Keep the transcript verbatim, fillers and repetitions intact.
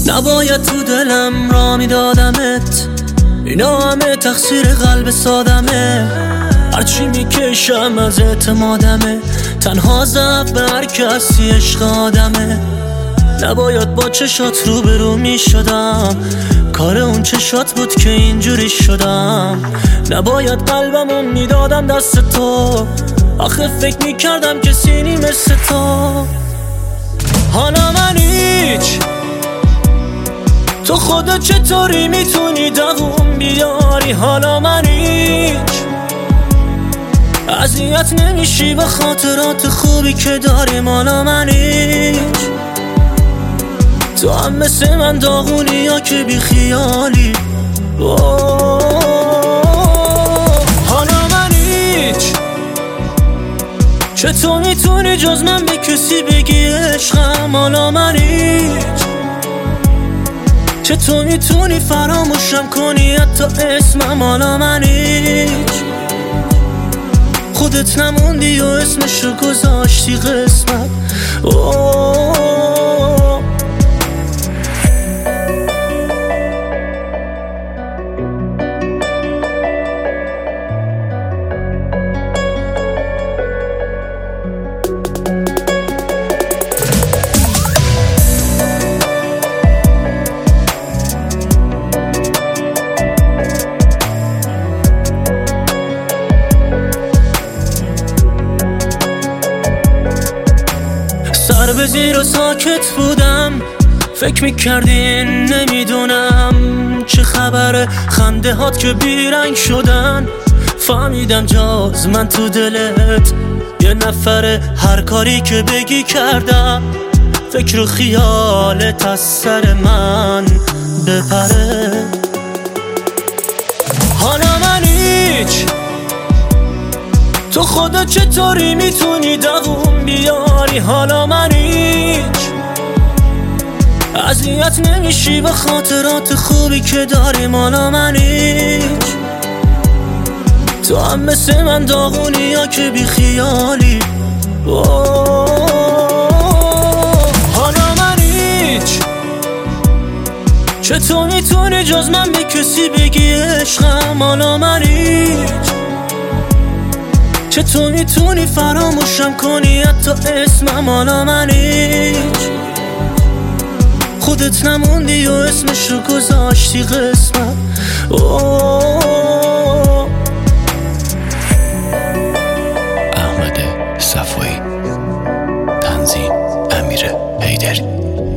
نباید تو دلم را میدادمت، اینا همه تقصیر قلب سادمه. هرچی میکشم از اعتمادمه، تنها ضعف به هر کسی عشق آدمه. نباید با چشات رو به رو میشدم، کار اون چشات بود که اینجوری شدم. نباید قلبمو میدادم دست تو، آخه فکر میکردم کسی نی مثل تو. حالا من هیچ، تو خودت چطوری میتونی دووم بیاری؟ حالا من هیچ، اذیت نمیشی به خاطرات خوبی که داریم؟ حالا من هیچ، تو هم مثل من داغونی یا که بی خیالی؟ حالا من هیچ، چطور میتونی جز من به کسی بگی عشقم؟ حالا من هیچ، چطور میتونی فراموشم کنی حتی اسمم؟ حالا من هیچ، خودت نموندی و اسمشو گذاشتی قسمت. اوه سر به زیر و ساکت بودم، فکر میکردین نمیدونم چه خبره. خنده هات که بیرنگ شدن، فهمیدم جاز من تو دلت یه نفره. هر کاری که بگی کردم، فکر و خیالت از سر من بپره. حالا من هیچ، تو خودت چطوری میتونی دووم بیاری؟ حالا من هیچ، اذیت نمیشی به خاطرات خوبی که داریم؟ حالا من هیچ، تو هم مثل من داغونی یا که بی خیالی؟ حالا من هیچ، چطور میتونی جز من به کسی بگی عشقم؟ حالا من هیچ، چطور میتونی فراموشم کنی حتی اسمم؟ حالا من هیچ، خودت نموندی و اسمشو گذاشتی قسمت. احمد صفایی، تنظیم امیر حیدری.